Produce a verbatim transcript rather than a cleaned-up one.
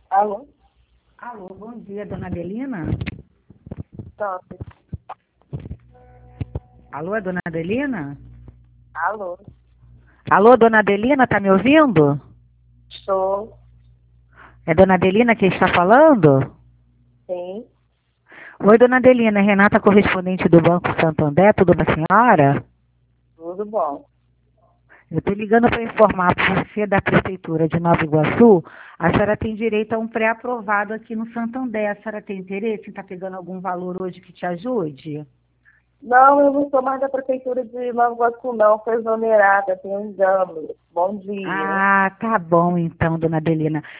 Alô? Alô, bom dia, dona Adelina? Top. Alô, é dona Adelina? Alô? Alô, dona Adelina, tá me ouvindo? Estou. É dona Adelina que está falando? Sim. Oi, dona Adelina, é Renata, correspondente do Banco Santander, tudo bem, senhora? Tudo bom. Eu estou ligando para informar para você da Prefeitura de Nova Iguaçu, a senhora tem direito a um pré-aprovado aqui no Santander. A senhora tem interesse em estar pegando algum valor hoje que te ajude? Não, eu não sou mais da Prefeitura de Nova Iguaçu, não. Foi exonerada, tem um engano. Bom dia. Ah, tá bom então, dona Adelina.